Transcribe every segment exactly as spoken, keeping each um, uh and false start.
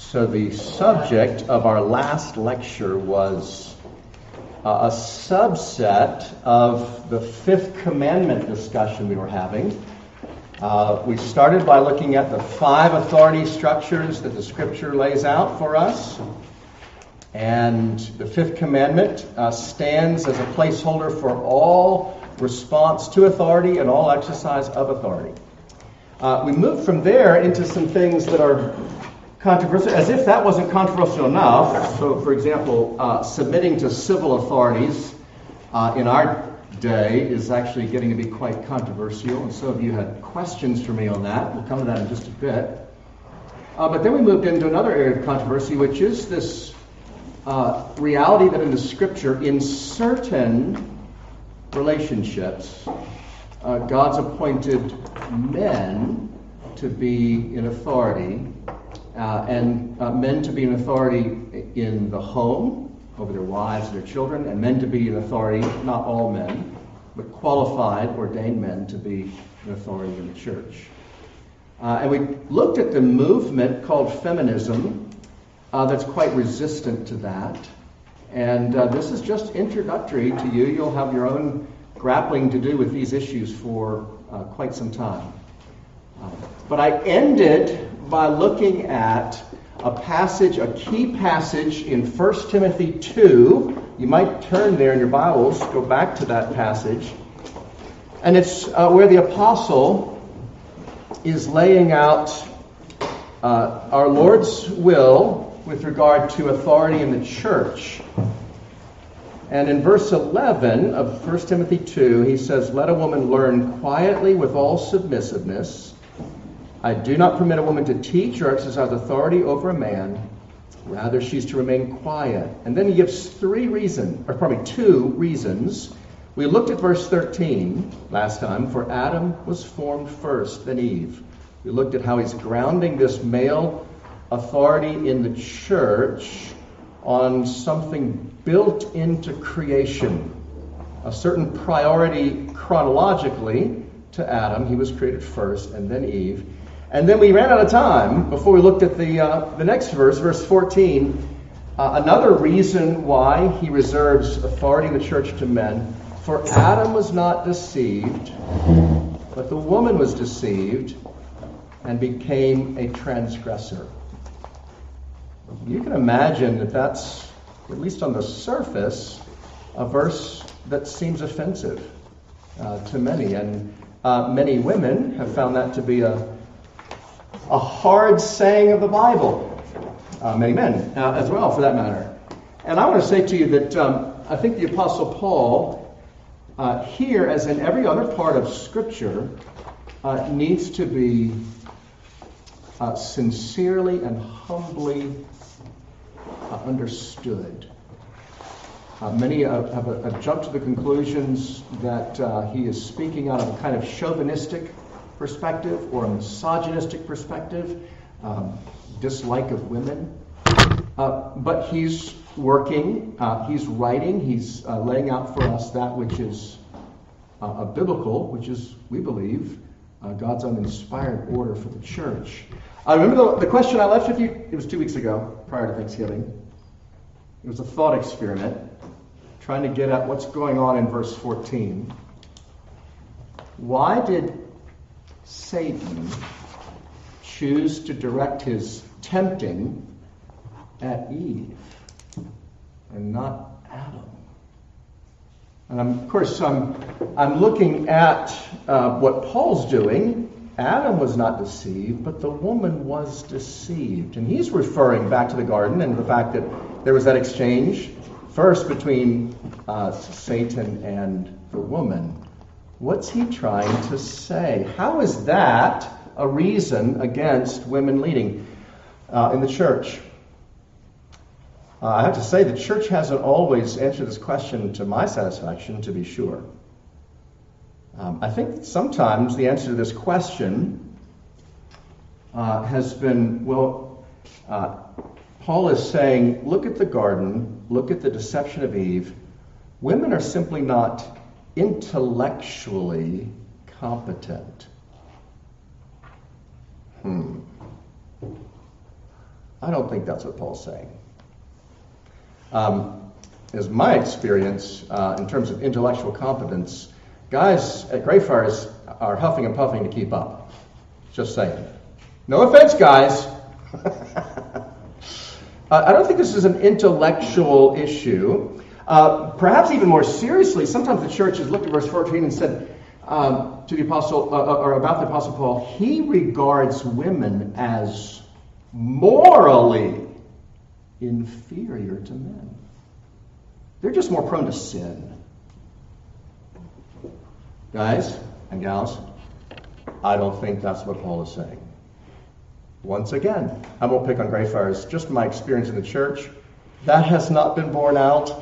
So the subject of our last lecture was uh, a subset of the fifth commandment discussion we were having. Uh, we started by looking at the five authority structures that the Scripture lays out for us. And the fifth commandment uh, stands as a placeholder for all response to authority and all exercise of authority. Uh, we moved from there into some things that are controversial, as if that wasn't controversial enough. So, for example, uh, submitting to civil authorities uh, in our day is actually getting to be quite controversial, and some of you had questions for me on that. We'll come to that in just a bit. Uh, but then we moved into another area of controversy, which is this uh, reality that in the Scripture, in certain relationships, uh, God's appointed men to be in authority, uh, and uh, men to be in authority in the home, over their wives and their children, and men to be in authority, not all men, but qualified, ordained men to be in authority in the church. Uh, and we looked at the movement called feminism uh, that's quite resistant to that. And uh, this is just introductory to you. You'll have your own grappling to do with these issues for uh, quite some time. Uh, but I ended by looking at a passage, a key passage in First Timothy two. You might turn there in your Bibles, go back to that passage. And it's uh, where the apostle is laying out uh, our Lord's will with regard to authority in the church. And in verse eleven of First Timothy two, he says, "Let a woman learn quietly with all submissiveness. I do not permit a woman to teach or exercise authority over a man. Rather, she's to remain quiet." And then he gives three reasons, or probably two reasons. We looked at verse thirteen last time. For Adam was formed first, then Eve. We looked at how he's grounding this male authority in the church on something built into creation, a certain priority chronologically to Adam. He was created first, and then Eve. And then we ran out of time before we looked at the uh, the next verse, verse fourteen. Uh, another reason why he reserves authority in the church to men. For Adam was not deceived, but the woman was deceived and became a transgressor. You can imagine that that's, at least on the surface, a verse that seems offensive uh, to many. And uh, many women have found that to be a A hard saying of the Bible. Uh, many men uh, as well, for that matter. And I want to say to you that um, I think the Apostle Paul, uh, here as in every other part of Scripture, uh, needs to be uh, sincerely and humbly uh, understood. Uh, many have, have, have jumped to the conclusions that uh, he is speaking out of a kind of chauvinistic perspective or a misogynistic perspective, um, dislike of women. Uh, but he's working, uh, he's writing, he's uh, laying out for us that which is uh, a biblical, which is, we believe, uh, God's uninspired order for the church. I uh, remember the, the question I left with you, it was two weeks ago, prior to Thanksgiving. It was a thought experiment, trying to get at what's going on in verse fourteen. Why did Satan choose to direct his tempting at Eve and not Adam? And I'm, of course, I'm, I'm looking at uh, what Paul's doing. Adam was not deceived, but the woman was deceived. And he's referring back to the garden and the fact that there was that exchange first between uh, Satan and the woman. What's he trying to say? How is that a reason against women leading uh, in the church? Uh, I have to say the church hasn't always answered this question to my satisfaction, to be sure. Um, I think sometimes the answer to this question uh, has been, well, uh, Paul is saying, look at the garden, look at the deception of Eve. Women are simply not intellectually competent. Hmm. I don't think that's what Paul's saying. Um, as my experience, uh, in terms of intellectual competence, guys at Greyfriars are huffing and puffing to keep up. Just saying. No offense, guys. uh, I don't think this is an intellectual issue. Uh, perhaps even more seriously, sometimes the church has looked at verse fourteen and said um, to the apostle, uh, or about the apostle Paul, he regards women as morally inferior to men. They're just more prone to sin. Guys and gals, I don't think that's what Paul is saying. Once again, I won't pick on Greyfriars, just my experience in the church. That has not been borne out.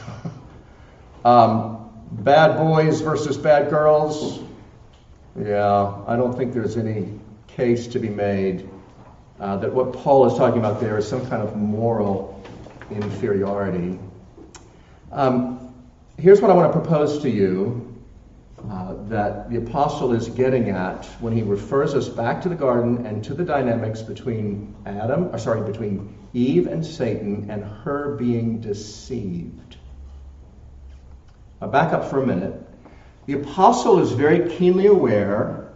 um, bad boys versus bad girls. Yeah, I don't think there's any case to be made uh, that what Paul is talking about there is some kind of moral inferiority. Um, here's what I want to propose to you uh, that the apostle is getting at when he refers us back to the garden and to the dynamics between Adam, or sorry, between Eve and Satan and her being deceived. I'll back up for a minute. The apostle is very keenly aware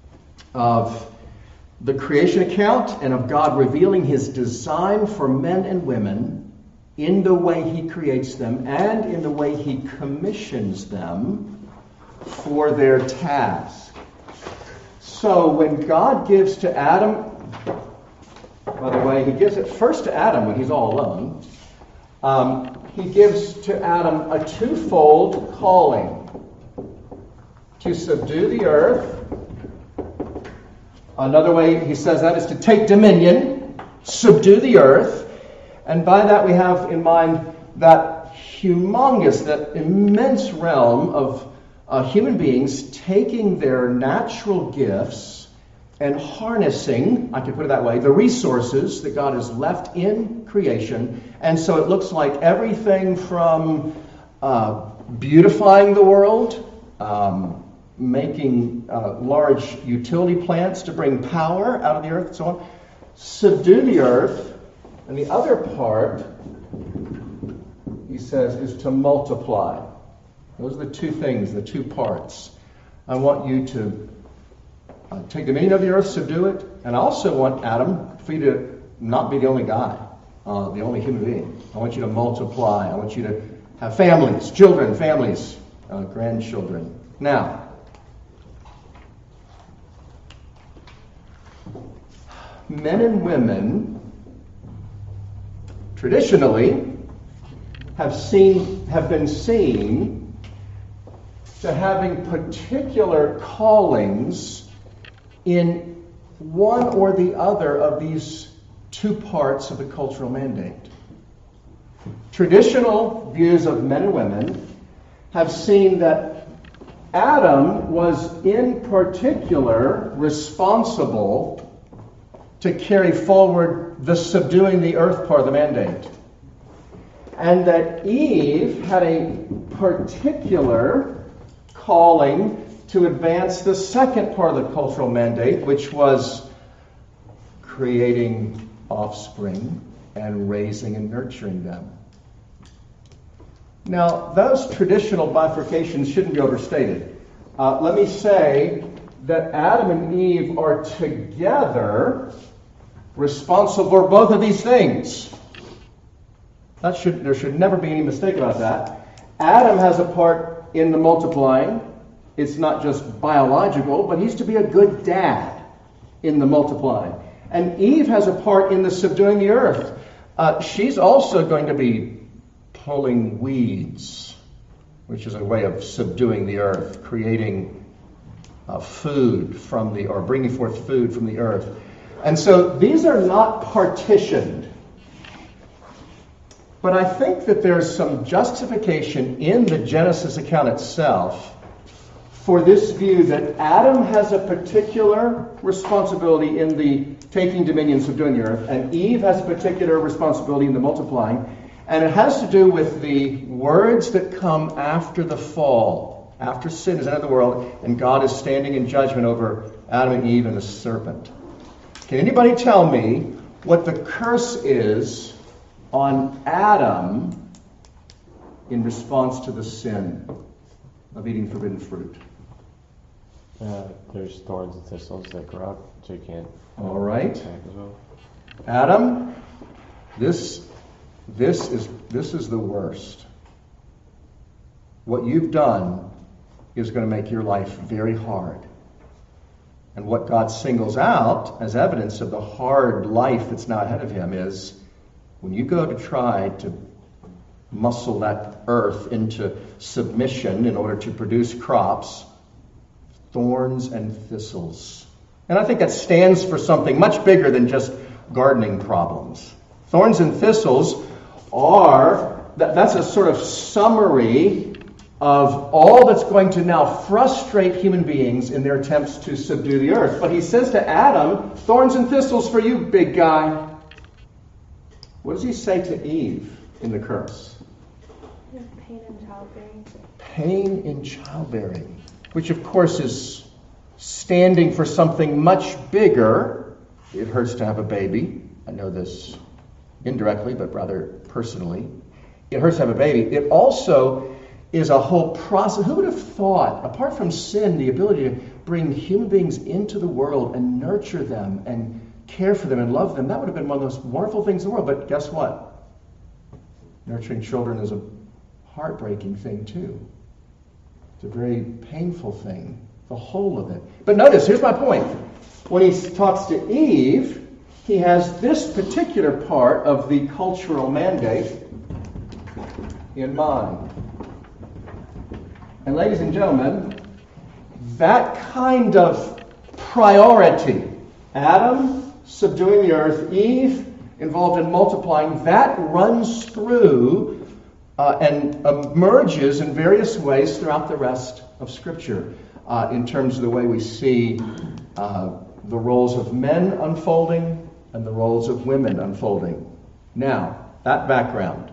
of the creation account and of God revealing his design for men and women in the way he creates them and in the way he commissions them for their task. So when God gives to Adam, by the way, he gives it first to Adam when he's all alone. Um, he gives to Adam a twofold calling: to subdue the earth. Another way he says that is to take dominion, subdue the earth. And by that we have in mind that humongous, that immense realm of uh, human beings taking their natural gifts and harnessing, I could put it that way, the resources that God has left in creation. And so it looks like everything from uh, beautifying the world, um, making uh, large utility plants to bring power out of the earth and so on, subdue the earth. And the other part, he says, is to multiply. Those are the two things, the two parts. I want you to uh, take dominion of the earth, subdue it, and I also want Adam for you to not be the only guy, uh, the only human being. I want you to multiply. I want you to have families, children, families, uh, grandchildren. Now, men and women traditionally have seen, have been seen to having particular callings in one or the other of these two parts of the cultural mandate. Traditional views of men and women have seen that Adam was in particular responsible to carry forward the subduing the earth part of the mandate. And that Eve had a particular calling to advance the second part of the cultural mandate, which was creating offspring and raising and nurturing them. Now, those traditional bifurcations shouldn't be overstated. Uh, let me say that Adam and Eve are together responsible for both of these things. That should, there should never be any mistake about that. Adam has a part in the multiplying. It's not just biological, but he's to be a good dad in the multiplying. And Eve has a part in the subduing the earth. Uh, she's also going to be pulling weeds, which is a way of subduing the earth, creating uh, food from the, or bringing forth food from the earth. And so these are not partitioned. But I think that there's some justification in the Genesis account itself for this view that Adam has a particular responsibility in the taking dominion, subduing the earth, and Eve has a particular responsibility in the multiplying. And it has to do with the words that come after the fall, after sin has entered the world, and God is standing in judgment over Adam and Eve and the serpent. Can anybody tell me what the curse is on Adam in response to the sin of eating forbidden fruit. Uh, there's thorns and thistles that grow up, so you can't. All right. attack as well. Adam, this this is this is the worst. What you've done is going to make your life very hard. And what God singles out as evidence of the hard life that's now ahead of him is when you go to try to muscle that earth into submission in order to produce crops, thorns and thistles. And I think that stands for something much bigger than just gardening problems. Thorns and thistles are, that, that's a sort of summary of all that's going to now frustrate human beings in their attempts to subdue the earth. But he says to Adam, thorns and thistles for you, big guy. What does he say to Eve in the curse? Pain in childbearing. Pain in childbearing, which of course is standing for something much bigger. It hurts to have a baby. I know this indirectly, but rather personally. It hurts to have a baby. It also is a whole process. Who would have thought, apart from sin, the ability to bring human beings into the world and nurture them and care for them and love them, that would have been one of the most wonderful things in the world. But guess what? Nurturing children is a heartbreaking thing too. It's a very painful thing, the whole of it. But notice, here's my point. When he talks to Eve, he has this particular part of the cultural mandate in mind. And ladies and gentlemen, that kind of priority, Adam subduing the earth, Eve involved in multiplying, that runs through uh, and emerges in various ways throughout the rest of Scripture uh, in terms of the way we see uh, the roles of men unfolding and the roles of women unfolding. Now, that background.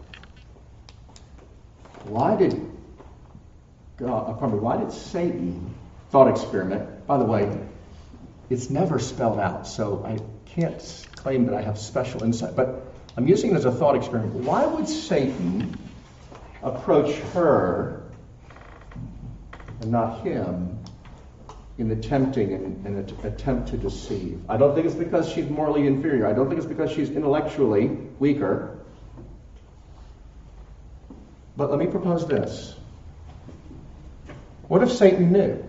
Why did God, pardon me, why did Satan, thought experiment, by the way, it's never spelled out, so I can't claim that I have special insight, but I'm using it as a thought experiment. Why would Satan approach her and not him in the tempting and, and the attempt to deceive? I don't think it's because she's morally inferior. I don't think it's because she's intellectually weaker. But let me propose this. What if Satan knew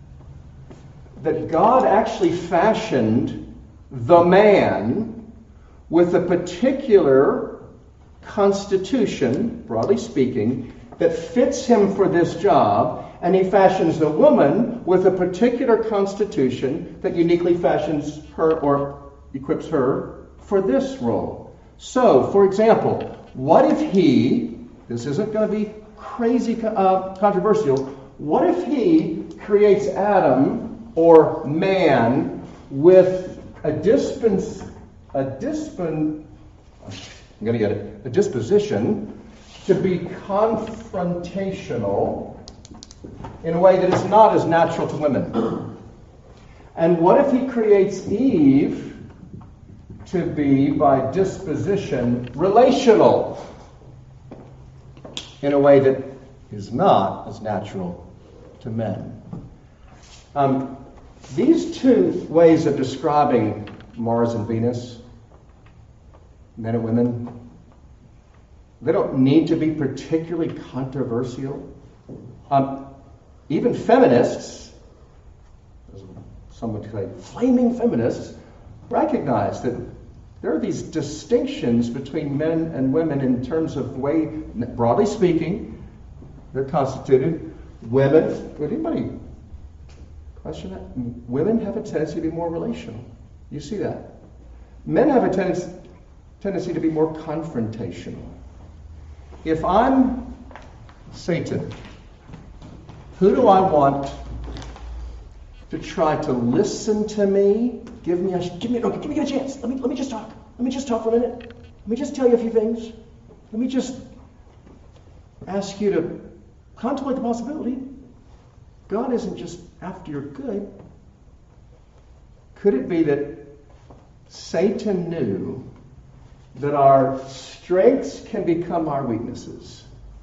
that God actually fashioned the man with a particular constitution, broadly speaking, that fits him for this job, and he fashions the woman with a particular constitution that uniquely fashions her or equips her for this role? So, for example, what if he, this isn't going to be crazy uh, controversial, what if he creates Adam or man with a dispens, a dispens, I'm going to get it, a disposition to be confrontational in a way that is not as natural to women? And what if he creates Eve to be, by disposition, relational in a way that is not as natural to men? Um, these two ways of describing Mars and Venus, men and women, they don't need to be particularly controversial. Um, even feminists, some would say flaming feminists, recognize that there are these distinctions between men and women in terms of the way, broadly speaking, they're constituted. Women, would anybody question that? Women have a tendency to be more relational. You see that. Men have a tendency, tendency to be more confrontational. If I'm Satan, who do I want to try to listen to me? Give me a give me no, give me a chance. Let me let me just talk. Let me just talk for a minute. Let me just tell you a few things. Let me just ask you to contemplate the possibility. God isn't just after your good. Could it be that Satan knew that our strengths can become our weaknesses.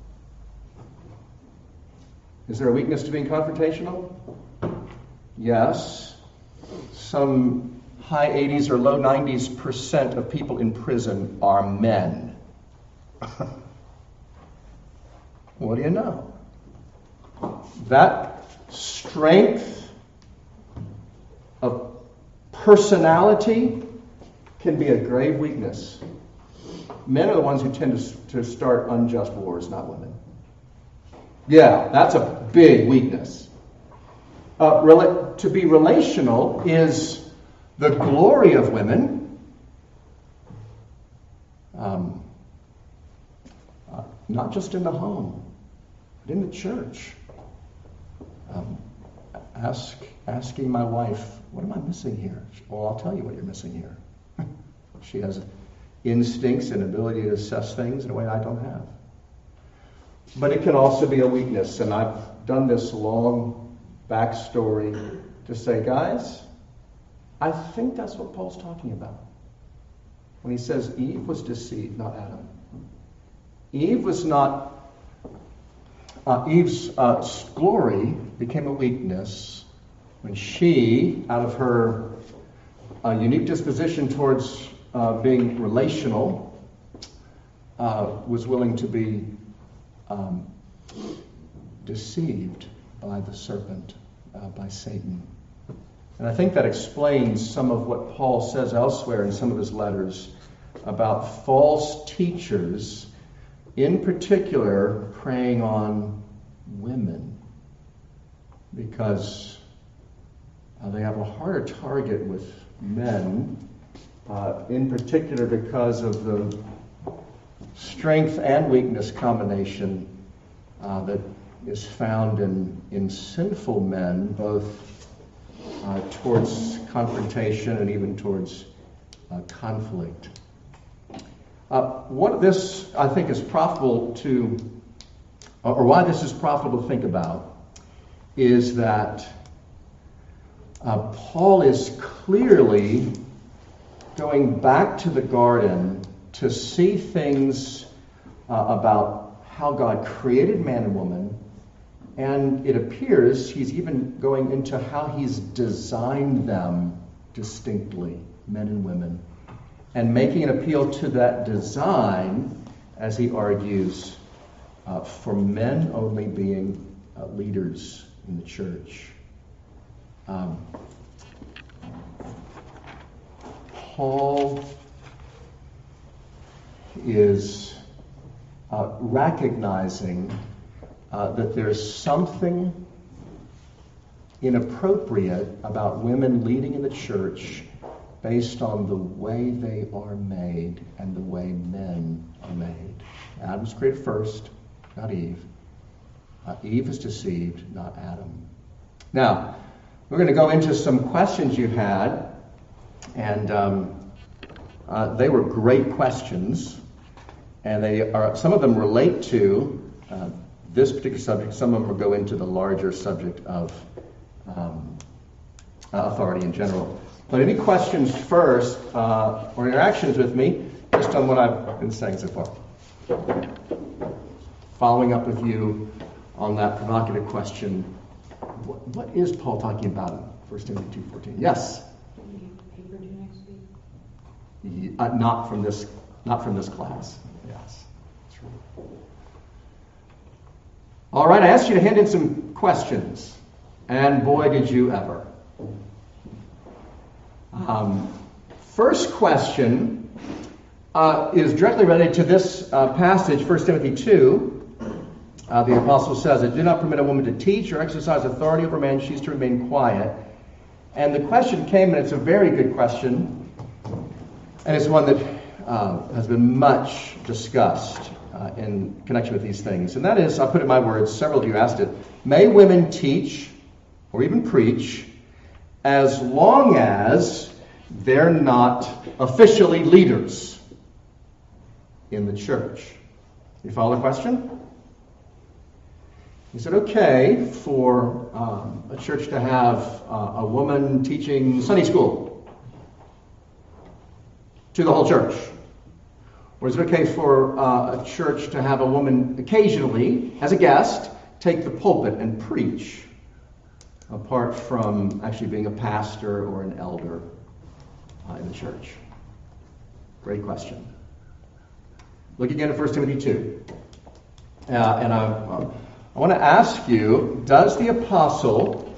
Is there a weakness to being confrontational? Yes. Some high eighties or low nineties percent of people in prison are men. What do you know? That strength of personality can be a grave weakness. Men are the ones who tend to, to start unjust wars, not women. Yeah, that's a big weakness. Uh, rela- to be relational is the glory of women. Um, uh, not just in the home, but in the church. Um, ask asking my wife, what am I missing here? Well, I'll tell you what you're missing here. She has instincts and ability to assess things in a way I don't have. But it can also be a weakness, and I've done this long backstory to say, guys, I think that's what Paul's talking about when he says Eve was deceived, not Adam. Eve was not, uh, Eve's uh, glory became a weakness when she, out of her uh, unique disposition towards uh, being relational, uh, was willing to be um, deceived by the serpent, uh, by Satan. And I think that explains some of what Paul says elsewhere in some of his letters about false teachers, in particular preying on women, because uh, they have a harder target with men, uh, in particular because of the strength and weakness combination uh, that is found in, in sinful men, both uh, towards confrontation and even towards uh, conflict. Uh, what this, I think, is profitable to, or why this is profitable to think about, is that uh, Paul is clearly going back to the garden to see things uh, about how God created man and woman, and it appears he's even going into how he's designed them distinctly, men and women, and making an appeal to that design, as he argues, uh, for men only being uh, leaders in the church. Um, Paul is uh, recognizing uh, that there's something inappropriate about women leading in the church based on the way they are made and the way men are made. Adam was created first, not Eve. Uh, Eve is deceived, not Adam. Now, we're going to go into some questions you had, and um, uh, they were great questions, and they are some of them relate to uh, this particular subject. Some of them will go into the larger subject of um, uh, authority in general. But any questions first, uh, or interactions with me, just on what I've been saying so far? Following up with you on that provocative question, what, what is Paul talking about in First Timothy two fourteen? Yes? Can you paper due next week? Yeah, uh, not from this, not from this class. Yes, that's right. All right, I asked you to hand in some questions, and boy, did you ever. Um, first question uh, is directly related to this uh, passage, First Timothy two. Uh, the apostle says, "I do not permit a woman to teach or exercise authority over man; she's to remain quiet." And the question came, and it's a very good question, and it's one that uh, has been much discussed uh, in connection with these things. And that is, I'll put it in my words, several of you asked it, may women teach or even preach as long as they're not officially leaders in the church? You follow the question? Is it okay for um, a church to have uh, a woman teaching Sunday school? to the whole church? Or is it okay for uh, a church to have a woman occasionally, as a guest, take the pulpit and preach, apart from actually being a pastor or an elder uh, in the church? Great question. Look again at First Timothy two. Uh, and I, uh, I want to ask you, does the apostle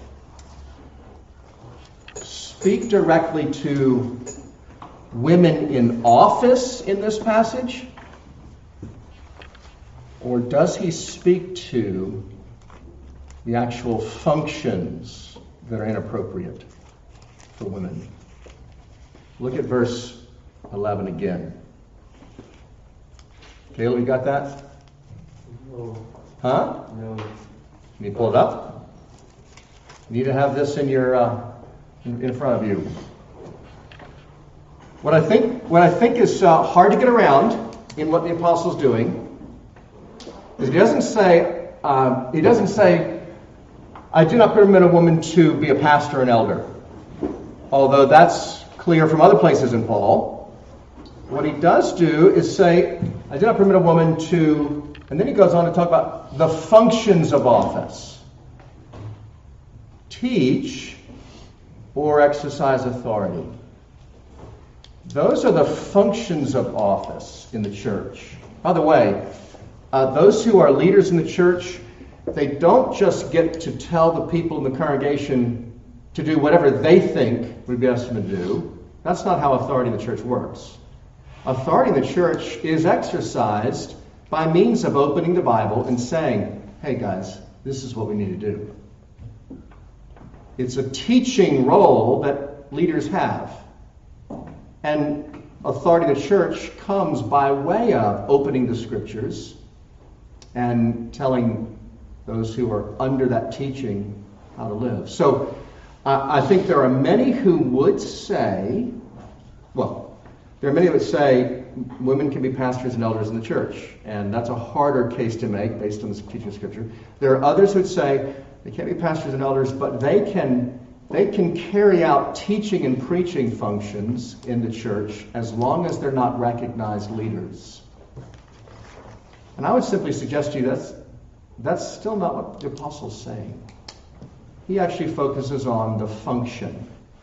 speak directly to women in office in this passage? Or does he speak to the actual functions that are inappropriate for women? Look at verse eleven again. Caleb, you got that? No. Huh? No. Can you pull it up? You need to have this in your uh, in, in front of you. What I think what I think is uh, hard to get around in what the apostle's doing is he doesn't say uh, he doesn't say I do not permit a woman to be a pastor and elder, although that's clear from other places in Paul. What he does do is say, I do not permit a woman to, and then he goes on to talk about the functions of office. Teach or exercise authority. Those are the functions of office in the church. By the way, uh, those who are leaders in the church, they don't just get to tell the people in the congregation to do whatever they think would be best for them to do. That's not how authority in the church works. Authority in the church is exercised by means of opening the Bible and saying, hey guys, this is what we need to do. It's a teaching role that leaders have. And authority in the church comes by way of opening the scriptures and telling those who are under that teaching how to live. So uh, I think there are many who would say, well, there are many who would say women can be pastors and elders in the church, and that's a harder case to make based on the teaching of Scripture. There are others who would say they can't be pastors and elders, but they can they can carry out teaching and preaching functions in the church as long as they're not recognized leaders. And I would simply suggest to you that's that's still not what the apostle's saying. He actually focuses on the function,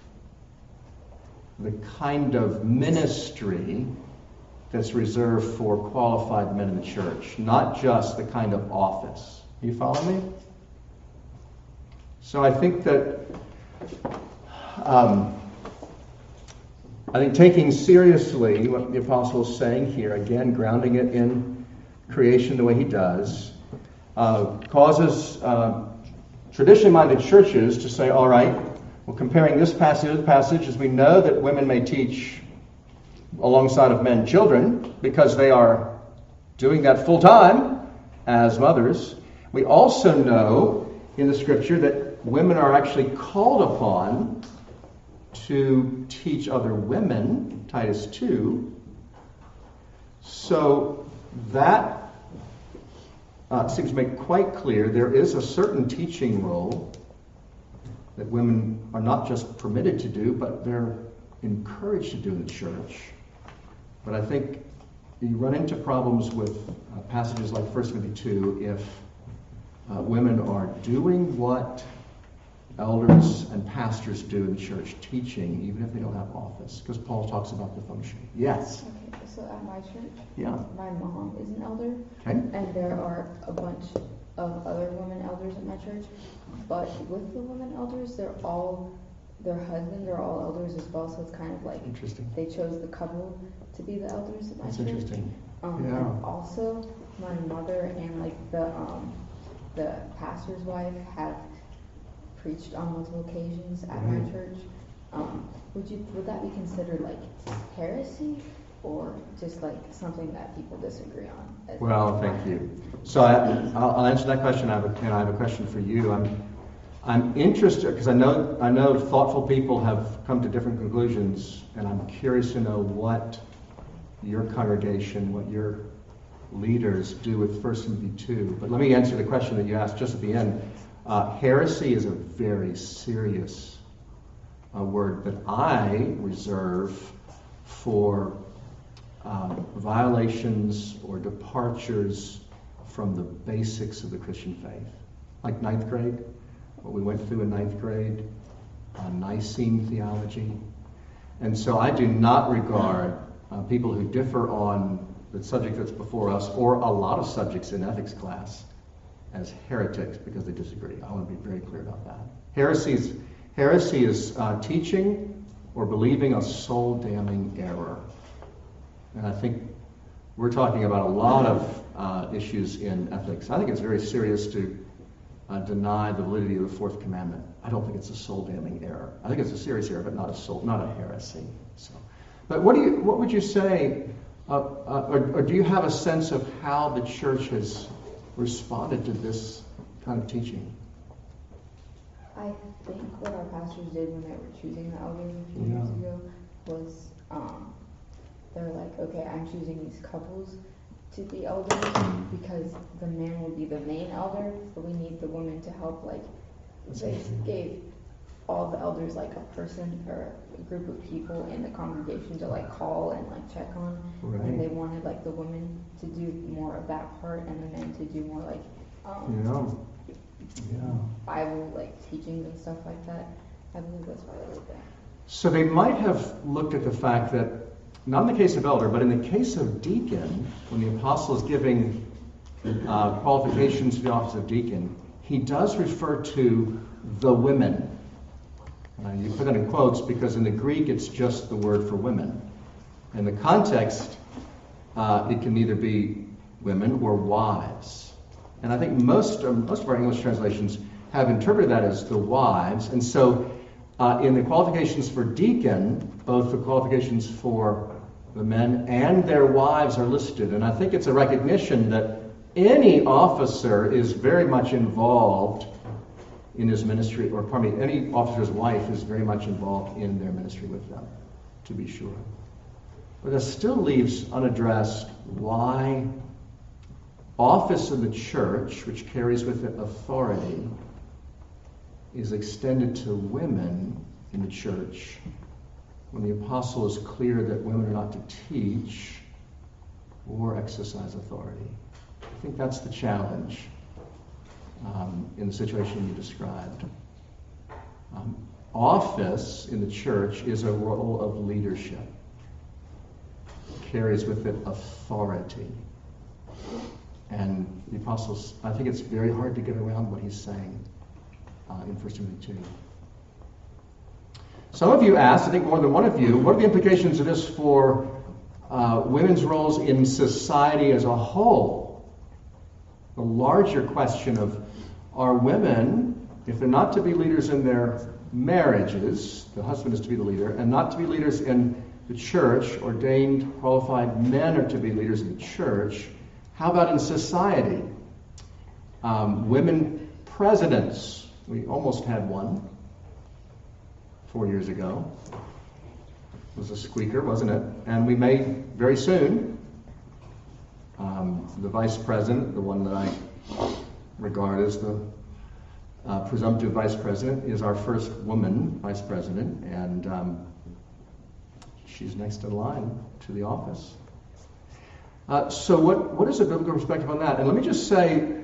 the kind of ministry that's reserved for qualified men in the church, not just the kind of office. You follow me? So I think that um, I think taking seriously what the apostle is saying here, again grounding it in creation the way he does, uh, causes uh, traditionally minded churches to say, all right, well, comparing this passage to the passage, as we know that women may teach alongside of men children because they are doing that full time as mothers. We also know in the scripture that women are actually called upon to teach other women, Titus two. So that uh, seems to make quite clear there is a certain teaching role that women are not just permitted to do, but they're encouraged to do in the church. But I think you run into problems with uh, passages like First Timothy two if uh, women are doing what elders and pastors do in church, teaching, even if they don't have office, because Paul talks about the function. Yes? Okay, so at my church, Yeah. my mom is an elder, Okay. and there are a bunch of other women elders at my church, but with the women elders, they're all, their husbands are all elders as well, so it's kind of like Interesting. they chose the couple to be the elders at my That's church. interesting. Um, Yeah. And also, my mother and like the um, the pastor's wife have preached on multiple occasions at Mhm. my church. Um, would you would that be considered like heresy, or just like something that people disagree on? as- Well, thank you. So I, I'll, I'll answer that question, I have a, and I have a question for you. I'm, I'm interested because I know I know thoughtful people have come to different conclusions, and I'm curious to know what your congregation, what your leaders do with First Timothy two. But let me answer the question that you asked just at the end. Uh, heresy is a very serious uh, word that I reserve for um, violations or departures from the basics of the Christian faith. Like ninth grade, what we went through in ninth grade, uh, Nicene theology. And so I do not regard uh, people who differ on the subject that's before us, or a lot of subjects in ethics class, as heretics because they disagree. I want to be very clear about that. Heresy is, heresy is uh, teaching or believing a soul-damning error. And I think we're talking about a lot of uh, issues in ethics. I think it's very serious to uh, deny the validity of the fourth commandment. I don't think it's a soul-damning error. I think it's a serious error, but not a soul, not a heresy. So, but what do you, what would you say, uh, uh, or, or do you have a sense of how the church has responded to this kind of teaching? I think what our pastors did when they were choosing the elders a few Yeah. years ago was um, they're like, okay, I'm choosing these couples to be elders because the man will be the main elder, but we need the woman to help. Like, they gave all the elders like a person or a group of people in the congregation to like call and like check on, Right. and they wanted like the women to do more of that part and the men to do more like um, Yeah. Yeah. Bible like teachings and stuff like that. I believe that's why they did that. So they might have looked at the fact that, not in the case of elder, but in the case of deacon, when the apostle is giving uh, qualifications for the office of deacon, he does refer to the women. Uh, you put that in quotes because in the Greek it's just the word for women. In the context, uh, it can either be women or wives. And I think most, uh, most of our English translations have interpreted that as the wives. And so uh, in the qualifications for deacon, both the qualifications for the men and their wives are listed. And I think it's a recognition that any officer is very much involved in his ministry, or pardon me, any officer's wife is very much involved in their ministry with them, to be sure. But that still leaves unaddressed why office in the church, which carries with it authority, is extended to women in the church when the apostle is clear that women are not to teach or exercise authority. I think that's the challenge um, in the situation you described. Um, office in the church is a role of leadership. It carries with it authority. And the apostles, I think it's very hard to get around what he's saying uh, in First Timothy two. Some of you asked, I think more than one of you, what are the implications of this for uh, women's roles in society as a whole? The larger question of, are women, if they're not to be leaders in their marriages, the husband is to be the leader, and not to be leaders in the church, ordained, qualified men are to be leaders in the church, how about in society? Um, women presidents. We almost had one four years ago. It was a squeaker, wasn't it? And we may very soon. Um, the vice president, the one that I regard as the uh, presumptive vice president, is our first woman vice president, and um, she's next in line to the office. Uh, so what, what is a biblical perspective on that? And let me just say,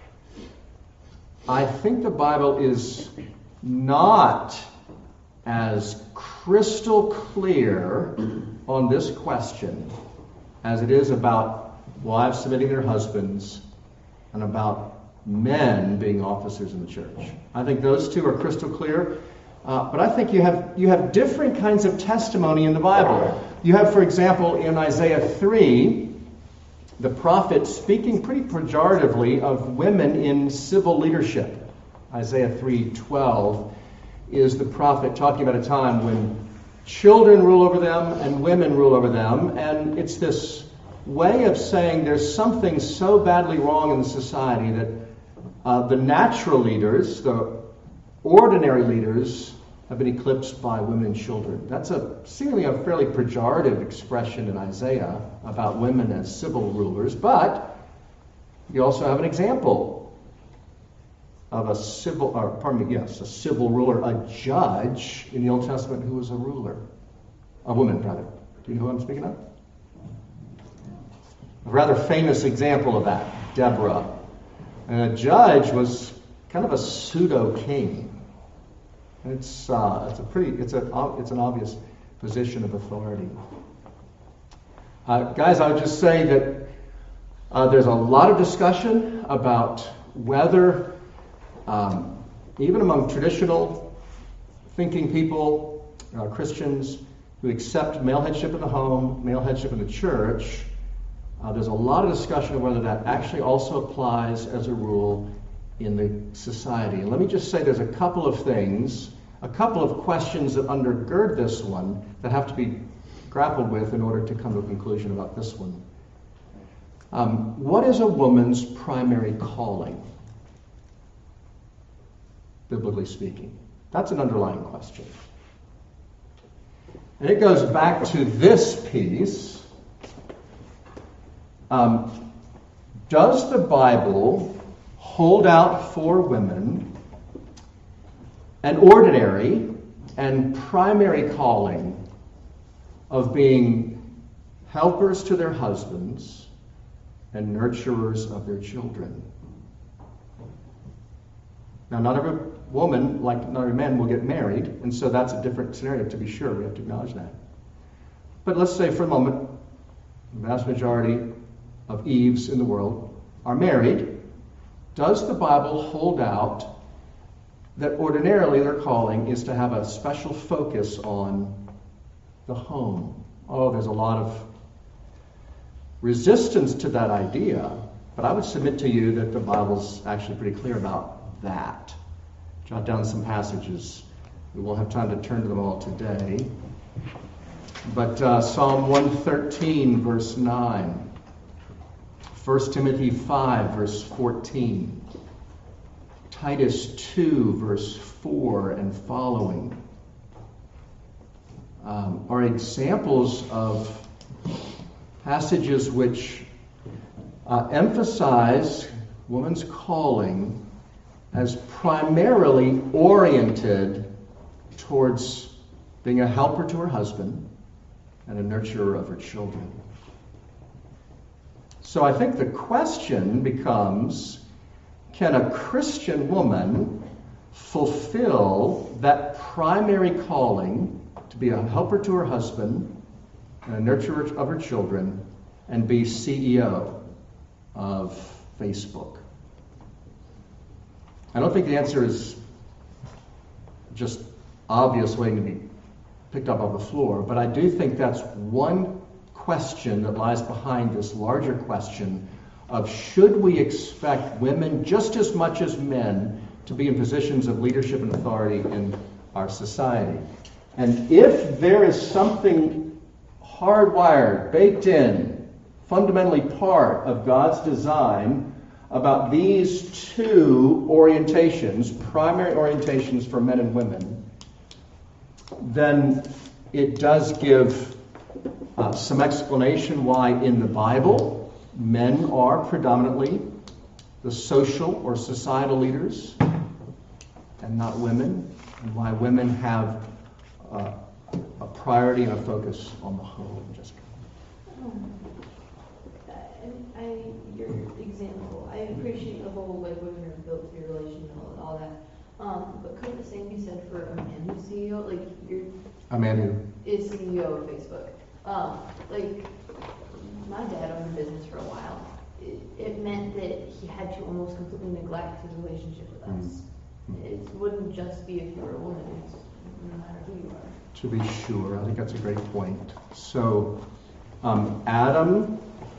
I think the Bible is not as crystal clear on this question as it is about wives submitting their husbands and about men being officers in the church. I think those two are crystal clear. Uh, but I think you have you have different kinds of testimony in the Bible. You have, for example, in Isaiah three, the prophet speaking pretty pejoratively of women in civil leadership. Isaiah three twelve is the prophet talking about a time when children rule over them and women rule over them. And it's this way of saying there's something so badly wrong in the society that uh, the natural leaders, the ordinary leaders, have been eclipsed by women and children. That's a seemingly a fairly pejorative expression in Isaiah about women as civil rulers, but you also have an example of a civil, or pardon me, yes, a civil ruler, a judge in the Old Testament who was a ruler, a woman rather. Do you know who I'm speaking of? a rather famous example of that, Deborah. And a judge was kind of a pseudo-king. It's uh, it's a pretty it's a it's an obvious position of authority. Uh, guys, I would just say that uh, there's a lot of discussion about whether, um, even among traditional thinking people, uh, Christians who accept male headship in the home, male headship in the church, uh, there's a lot of discussion of whether that actually also applies as a rule in the society. And let me just say there's a couple of things, a couple of questions that undergird this one that have to be grappled with in order to come to a conclusion about this one. Um, what is a woman's primary calling, biblically speaking? That's an underlying question. And it goes back to this piece. Um, does the Bible hold out for women an ordinary and primary calling of being helpers to their husbands and nurturers of their children? Now, not every woman, like not every man, will get married, and so that's a different scenario, to be sure. We have to acknowledge that. But let's say for a moment, the vast majority of Eves in the world are married. Does the Bible hold out that ordinarily their calling is to have a special focus on the home? Oh, there's a lot of resistance to that idea, but I would submit to you that the Bible's actually pretty clear about that. Jot down some passages. We won't have time to turn to them all today. But uh, Psalm one thirteen, verse nine. First Timothy five, verse fourteen. Titus two, verse four and following. Um, are examples of passages which uh, emphasize woman's calling as primarily oriented towards being a helper to her husband and a nurturer of her children. So I think the question becomes, can a Christian woman fulfill that primary calling to be a helper to her husband and a nurturer of her children and be C E O of Facebook? I don't think the answer is just obvious waiting to be picked up off the floor, but I do think that's one question that lies behind this larger question of should we expect women just as much as men to be in positions of leadership and authority in our society? And if there is something hardwired, baked in, fundamentally part of God's design about these two orientations, primary orientations for men and women, then it does give uh, some explanation why in the Bible men are predominantly the social or societal leaders and not women, and why women have uh, a priority and a focus on the home. Jessica. Um, I, I, your example, I appreciate the whole like women are built to be relational and all that. Um, but couldn't the same be said for a man who's C E O? Like you're A man who is C E O of Facebook. Um, like my dad owned a business for a while. It, it meant that he had to almost completely neglect his relationship with us. Mm-hmm. It wouldn't just be if you were a woman. It's no matter who you are. To be sure, I think that's a great point. So, um, Adam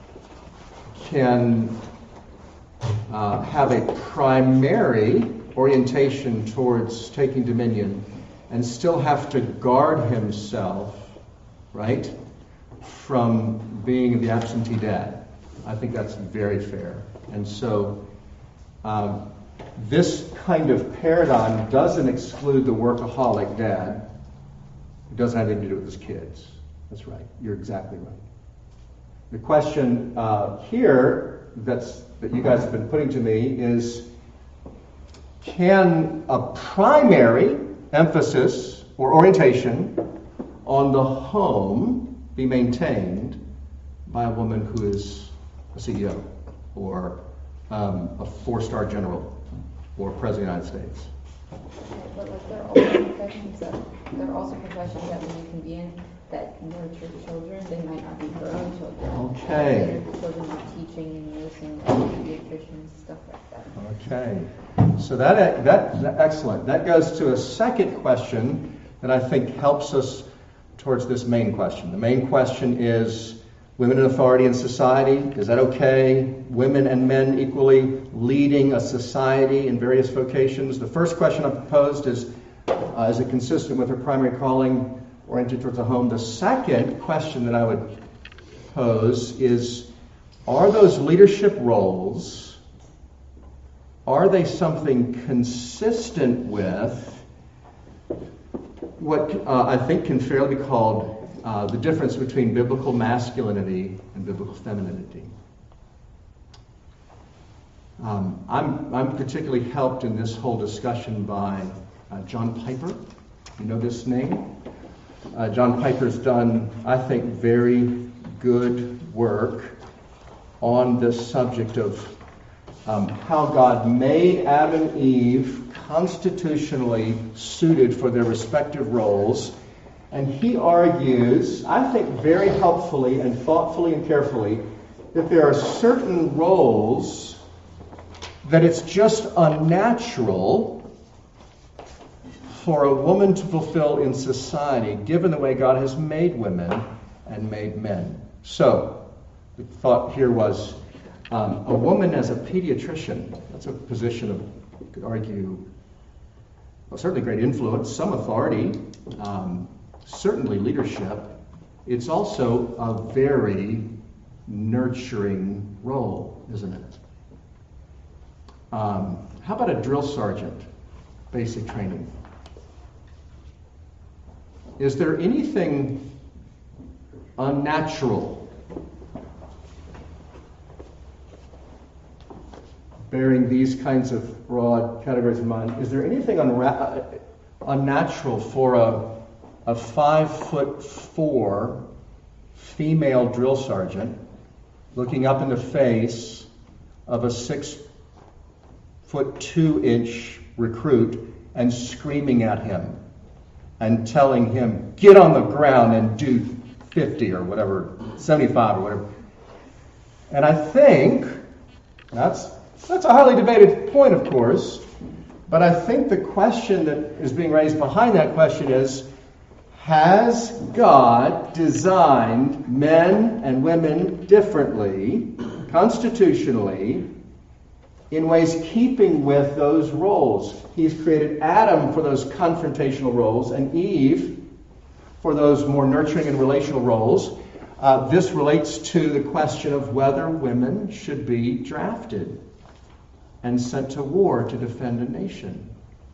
can uh, have a primary orientation towards taking dominion and still have to guard himself, right, from being the absentee dad. I think that's very fair. And so um, this kind of paradigm doesn't exclude the workaholic dad. It doesn't have anything to do with his kids. That's right. You're exactly right. The question uh, here that's that you guys have been putting to me is, can a primary emphasis or orientation on the home be maintained by a woman who is a C E O, or um, a four-star general, or president of the United States. But like there are also professions that there are also professions that women can be in that nurture children. They might not be her own children. Okay. Their children are teaching and nursing, pediatricians, stuff like that. Okay. So that, that that excellent. That goes to a second question that I think helps us towards this main question. The main question is women in authority in society. Is that okay? Women and men equally leading a society in various vocations. The first question I proposed is, uh, is it consistent with her primary calling oriented towards a home? The second question that I would pose is, are those leadership roles, are they something consistent with what uh, I think can fairly be called uh, the difference between biblical masculinity and biblical femininity? Um, I'm, I'm particularly helped in this whole discussion by uh, John Piper. You know this name? Uh, John Piper's done, I think, very good work on this subject of um, how God made Adam and Eve constitutionally suited for their respective roles. And he argues, I think very helpfully and thoughtfully and carefully, that there are certain roles that it's just unnatural for a woman to fulfill in society, given the way God has made women and made men. So, the thought here was um, a woman as a pediatrician. That's a position of, you could argue, well, certainly great influence, some authority, um, certainly leadership. It's also a very nurturing role, isn't it? Um, how about a drill sergeant, basic training? Is there anything unnatural bearing these kinds of broad categories in mind? Is there anything unra- unnatural for a, a five foot four female drill sergeant looking up in the face of a six foot two inch recruit and screaming at him and telling him, get on the ground and do fifty or whatever, seventy-five or whatever? And I think that's that's a highly debated point, of course, but I think the question that is being raised behind that question is, has God designed men and women differently, constitutionally, in ways keeping with those roles? He's created Adam for those confrontational roles and Eve for those more nurturing and relational roles. Uh, this relates to the question of whether women should be drafted and sent to war to defend a nation.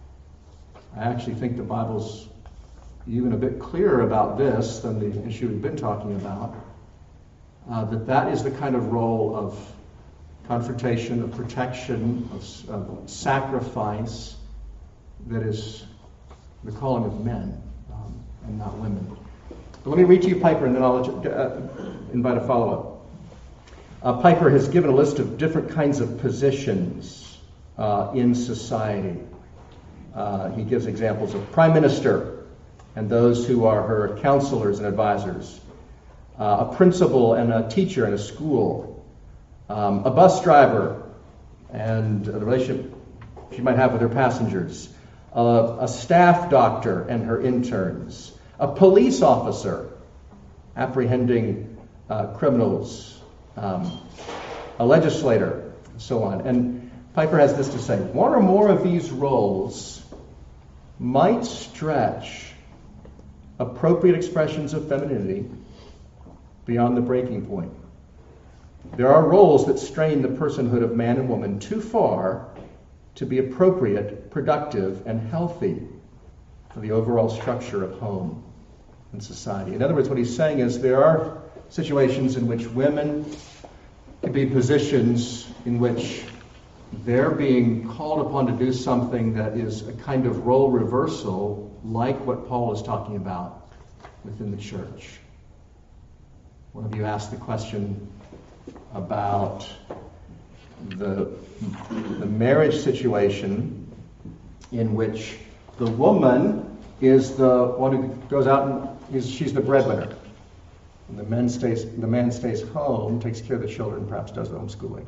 I actually think the Bible's even a bit clearer about this than the issue we've been talking about, uh, that that is the kind of role of confrontation, of protection, of, of sacrifice that is the calling of men um, and not women. But let me read to you Piper, and then I'll let you, uh, invite a follow-up. Uh, Piper has given a list of different kinds of positions uh, in society. Uh, he gives examples of prime minister and those who are her counselors and advisors, uh, a principal and a teacher in a school, um, a bus driver and the relationship she might have with her passengers, uh, a staff doctor and her interns, a police officer apprehending uh, criminals, um, a legislator, and so on. And Piper has this to say: one or more of these roles might stretch appropriate expressions of femininity beyond the breaking point. There are roles that strain the personhood of man and woman too far to be appropriate, productive, and healthy for the overall structure of home and society. In other words, what he's saying is there are situations in which women can be in positions in which they're being called upon to do something that is a kind of role reversal, like what Paul is talking about within the church. One of you asked the question, about the, the marriage situation in which the woman is the one who goes out and is, she's the breadwinner. And the man stays the man stays home, takes care of the children, perhaps does the homeschooling.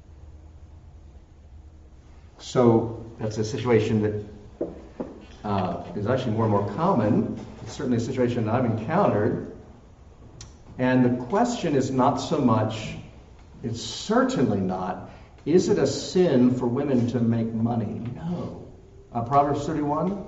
So that's a situation that uh, is actually more and more common. It's certainly a situation that I've encountered. And the question is not so much, it's certainly not, is it a sin for women to make money? No. Uh, Proverbs thirty-one,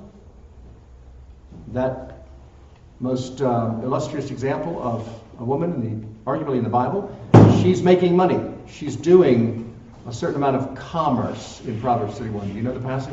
that most uh, illustrious example of a woman, in the, arguably in the Bible, she's making money. She's doing a certain amount of commerce in Proverbs thirty-one. Do you know the passage?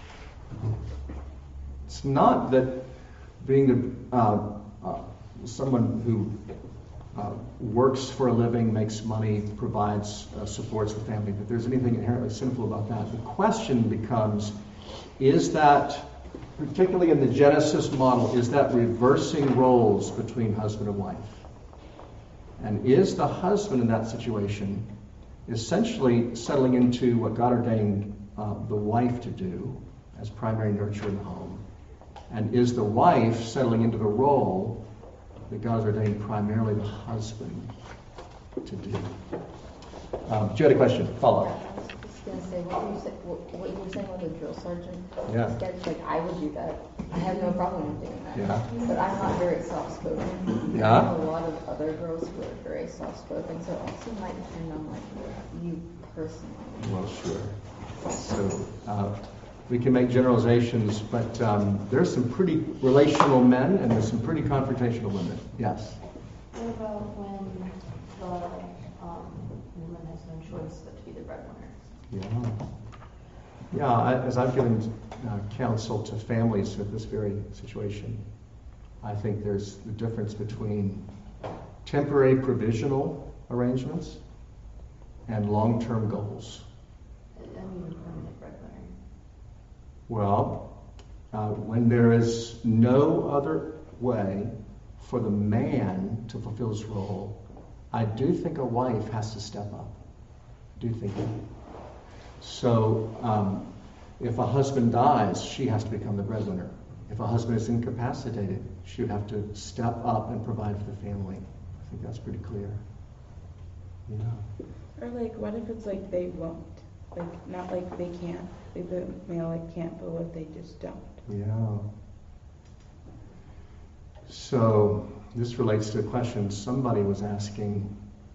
It's not that being the, uh, uh, someone who uh, works for a living, makes money, provides, uh, supports the family, that there's anything inherently sinful about that. The question becomes, is that, particularly in the Genesis model, is that reversing roles between husband and wife? And is the husband in that situation essentially settling into what God ordained uh, the wife to do as primary nurturer in the home? And is the wife settling into the role that God has ordained primarily the husband to do? Um, do you had a question? Follow up. I was just gonna say what you said. What, what you were saying with the drill sergeant. Yeah. Sketch, like I would do that. I have no problem with doing that. Yeah. But I'm not very soft-spoken. Yeah. I know a lot of other girls who are very soft-spoken, so it also might depend on like you personally. Well, sure. So uh, we can make generalizations, but um, there's some pretty relational men and there's some pretty confrontational women. Yes. What about when the um, woman has no choice but to be the breadwinner? Yeah. Yeah, I, as I've given uh, counsel to families with this very situation, I think there's the difference between temporary provisional arrangements and long-term goals. I mean, a permanent breadwinner. Well, uh, when there is no other way for the man to fulfill his role, I do think a wife has to step up. I do think that. So, um, if a husband dies, she has to become the breadwinner. If a husband is incapacitated, she would have to step up and provide for the family. I think that's pretty clear. Yeah. Or like, what if it's like they won't? Like, not like they can't. Like the male like can't, but what if they just don't? Yeah. So this relates to a question somebody was asking.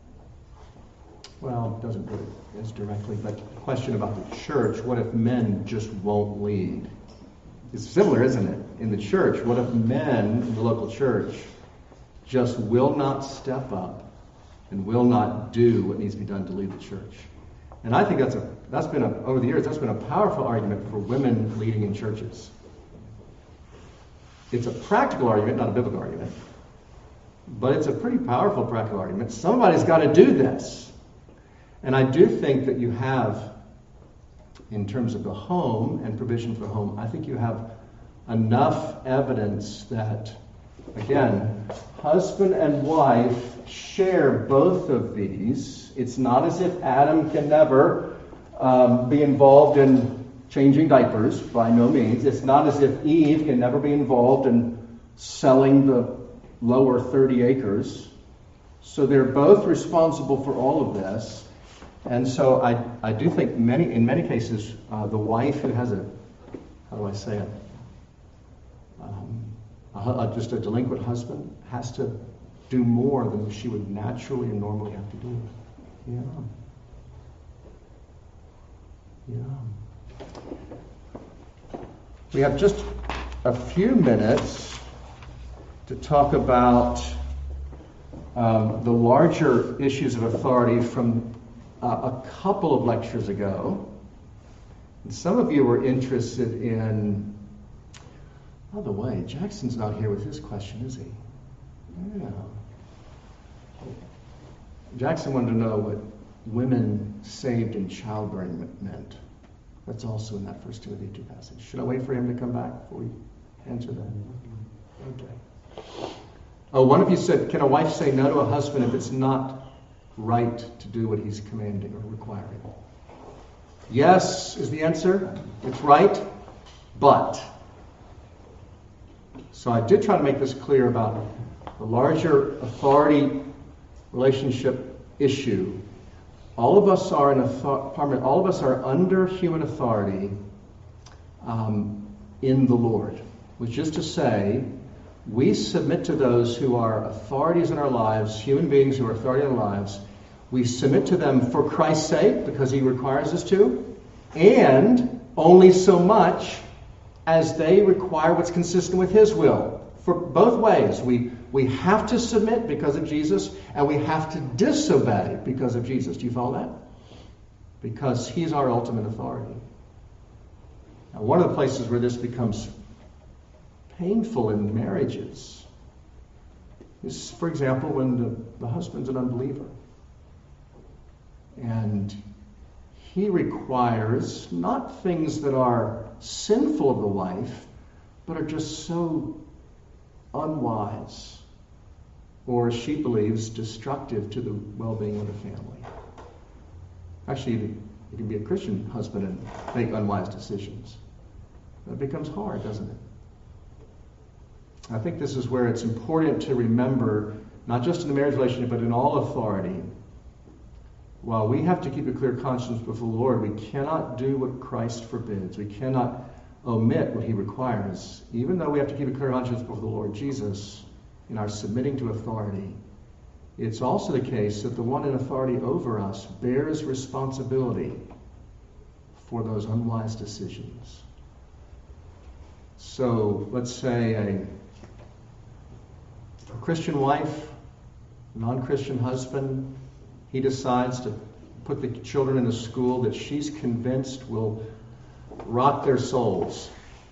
Well, it doesn't really as directly, but a question about the church. What if men just won't lead? It's similar, isn't it? In the church, what if men in the local church just will not step up and will not do what needs to be done to lead the church? And I think that's a that's been a, over the years, that's been a powerful argument for women leading in churches. It's a practical argument, not a biblical argument. But it's a pretty powerful practical argument. Somebody's got to do this. And I do think that you have, in terms of the home and provision for the home, I think you have enough evidence that, again, husband and wife share both of these. It's not as if Adam can never um, be involved in changing diapers, by no means. It's not as if Eve can never be involved in selling the lower thirty acres. So they're both responsible for all of this. And so I, I do think many in many cases, uh, the wife who has a, how do I say it, um, a, a, just a delinquent husband has to do more than she would naturally and normally have to do. Yeah. Yeah. We have just a few minutes to talk about um, the larger issues of authority from uh, a couple of lectures ago. And some of you were interested in, by the way, Jackson's not here with his question, is he? Yeah. Jackson wanted to know what women saved in childbearing meant. That's also in that First Timothy two passage. Should I wait for him to come back before we answer that? Okay. Oh, one of you said, can a wife say no to a husband if it's not right to do what he's commanding or requiring? Yes is the answer. It's right, but. So I did try to make this clear about the larger authority relationship issue. All of us are in authority, all of us are under human authority um, in the Lord, which is to say, we submit to those who are authorities in our lives, human beings who are authority in our lives. We submit to them for Christ's sake, because he requires us to, and only so much as they require what's consistent with his will. For both ways, we, we have to submit because of Jesus, and we have to disobey because of Jesus. Do you follow that? Because he's our ultimate authority. Now, one of the places where this becomes painful in marriages is, for example, when the, the husband's an unbeliever. And he requires not things that are sinful of the wife, but are just so unwise, or as she believes, destructive to the well-being of the family. Actually, you can be a Christian husband and make unwise decisions. It becomes hard, doesn't it? I think this is where it's important to remember, not just in the marriage relationship, but in all authority, while we have to keep a clear conscience before the Lord, we cannot do what Christ forbids. We cannot omit what he requires. Even though we have to keep a clear conscience before the Lord Jesus in our submitting to authority, it's also the case that the one in authority over us bears responsibility for those unwise decisions. So let's say a Christian wife, non-Christian husband, he decides to put the children in a school that she's convinced will rot their souls.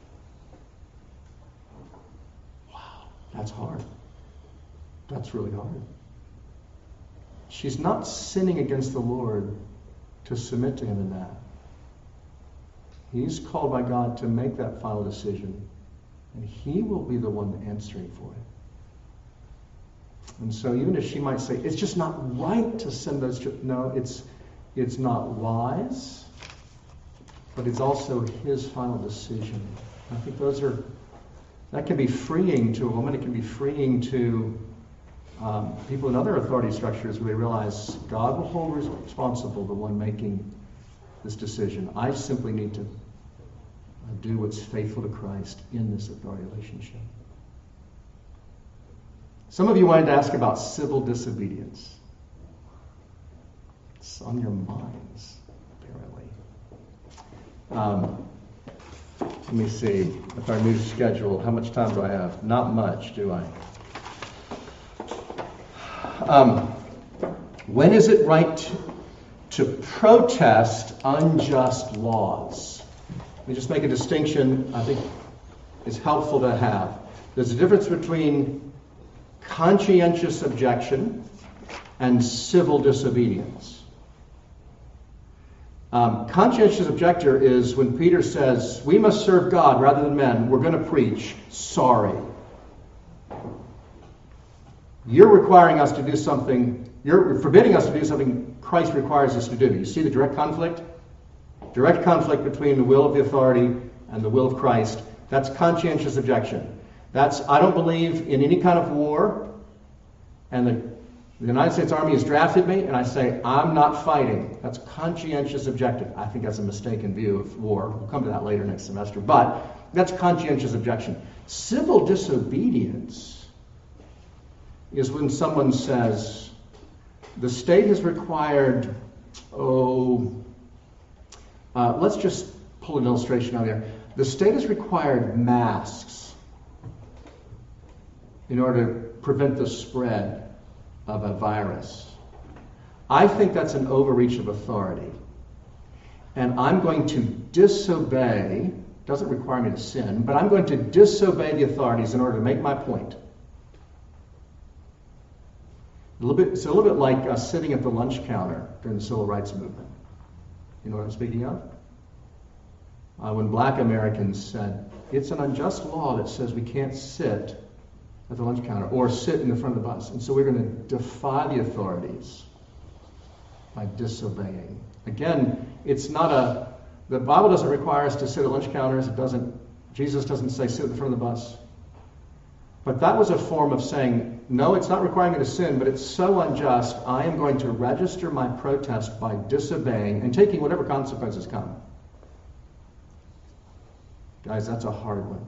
Wow, that's hard. That's really hard. She's not sinning against the Lord to submit to him in that. He's called by God to make that final decision, and he will be the one answering for it. And so even if she might say, it's just not right to send those children, no, it's, it's not wise, but it's also his final decision. I think those are, that can be freeing to a woman. It can be freeing to um, people in other authority structures where they realize God will hold responsible the one making this decision. I simply need to do what's faithful to Christ in this authority relationship. Some of you wanted to ask about civil disobedience. It's on your minds, apparently. Um, let me see, with our new schedule, how much time do I have? Not much, do I? Um, when is it right to, to protest unjust laws? Let me just make a distinction I think is helpful to have. There's a difference between conscientious objection and civil disobedience. Um, conscientious objector is when Peter says, we must serve God rather than men. We're going to preach. Sorry. You're requiring us to do something, you're forbidding us to do something Christ requires us to do. You see the direct conflict? Direct conflict between the will of the authority and the will of Christ. That's conscientious objection. That's, I don't believe in any kind of war, and the, the United States Army has drafted me, and I say, I'm not fighting. That's conscientious objection. I think that's a mistaken view of war. We'll come to that later next semester. But that's conscientious objection. Civil disobedience is when someone says, the state has required, oh, uh, let's just pull an illustration out here. The state has required masks in order to prevent the spread of a virus. I think that's an overreach of authority. And I'm going to disobey, doesn't require me to sin, but I'm going to disobey the authorities in order to make my point. A little bit, it's a little bit like uh, sitting at the lunch counter during the civil rights movement. You know what I'm speaking of? Uh, when black Americans said, it's an unjust law that says we can't sit at the lunch counter or sit in the front of the bus. And so we're going to defy the authorities by disobeying. Again, it's not a, the Bible doesn't require us to sit at lunch counters. It doesn't, Jesus doesn't say sit in front of the bus. But that was a form of saying, no, it's not requiring me to sin, but it's so unjust, I am going to register my protest by disobeying and taking whatever consequences come. Guys, that's a hard one.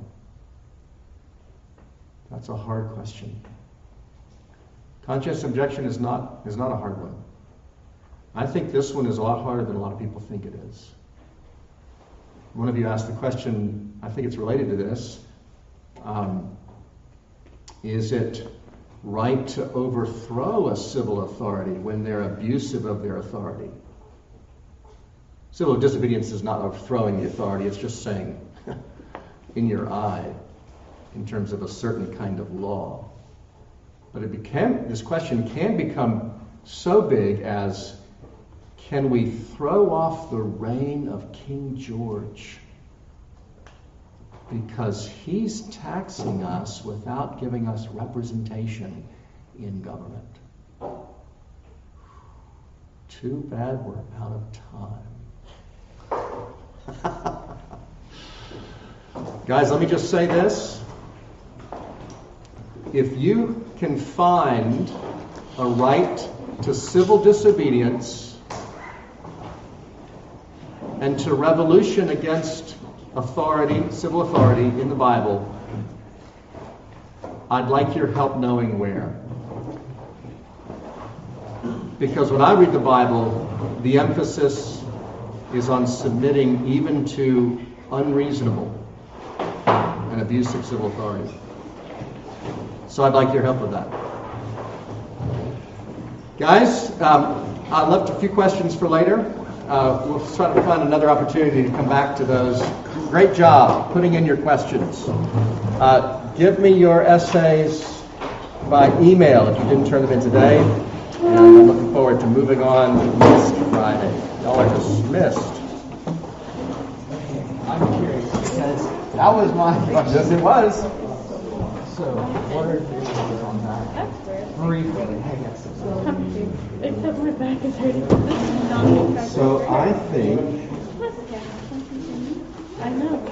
That's a hard question. Conscientious objection is not, is not a hard one. I think this one is a lot harder than a lot of people think it is. One of you asked the question, I think it's related to this. Um, is it right to overthrow a civil authority when they're abusive of their authority? Civil disobedience is not overthrowing the authority, it's just saying, in your eye, in terms of a certain kind of law. But it became, this question can become so big as, can we throw off the reign of King George because he's taxing us without giving us representation in government? Too bad we're out of time. Guys, let me just say this. If you can find a right to civil disobedience and to revolution against authority, civil authority in the Bible, I'd like your help knowing where. Because when I read the Bible, the emphasis is on submitting even to unreasonable and abusive civil authority. So I'd like your help with that. Guys, um, I left a few questions for later. Uh, we'll try to find another opportunity to come back to those. Great job putting in your questions. Uh, give me your essays by email if you didn't turn them in today. And I'm looking forward to moving on next Friday. Y'all are dismissed. I'm curious because that was my question. Yes, it was. So, what are your thoughts on that? That's weird. Briefly, I guess. Comfy. Except my back is hurting. This is not the So I think I know.